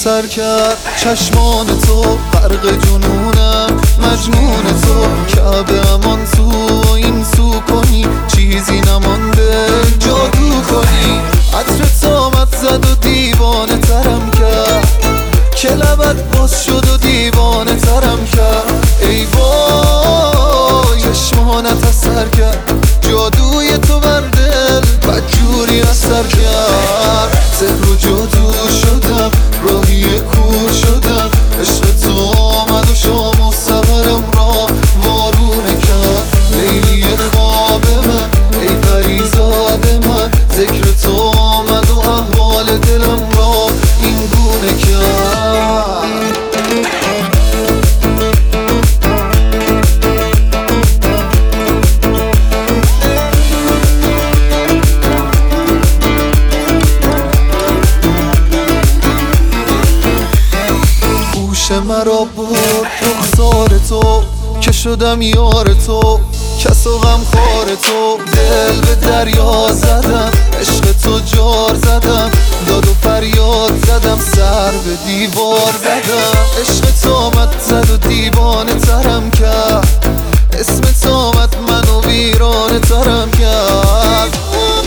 سر کرد چشمان تو، غرق جنونم مجنون تو. کعبه امان تو این سو کنی، چیزی نمانده جادو کنی. عطرت آمد زد و دیوانه ترم کرد، که لبت باز شد و دیوانه ترم کرد. ای وای چشمانت اثر کرد، جادوی تو بر دل بدجوری اثر کرد. سحر و جادو شدم، راهی کور شدم. عشق تو آمد و شام و سحرم را وارونه کرد. لیلی خواب من، ای پریزاد من، ذکر تو آمد و احوال دلم را این گونه کرد. مرا برد رخسار تو، که شدم یار تو، کس و غم خار تو. دل به دریا زدم، عشق تو جار زدم، داد و فریاد زدم، سر به دیوار زدم. عشق تو آمد زد و دیوانه ترم کرد، اسم تو آمد منو ویرانه ترم کرد.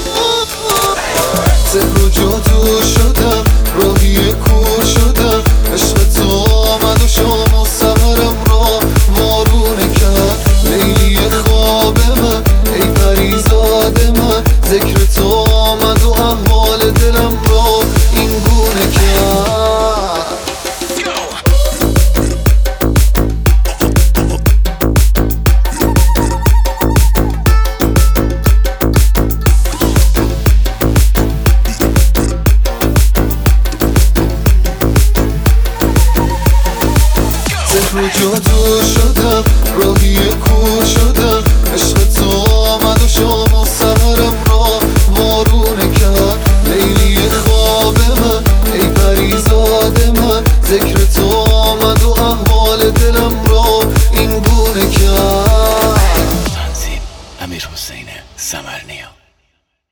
سحر و جادو شدم، راهی کور شدم. عشق تو آمد و شام و سحرم را وارونه کرد. لیلی خواب من، ای پریزاد من، ذکر تو آمد و احوال دلم را این گونه کرد. سحر و جادو شدم، راهی کور شدم. عشق تو آمد و شام و سحرم را وارونه کرد. لیلی خواب من، ای پریزاد من، ذکر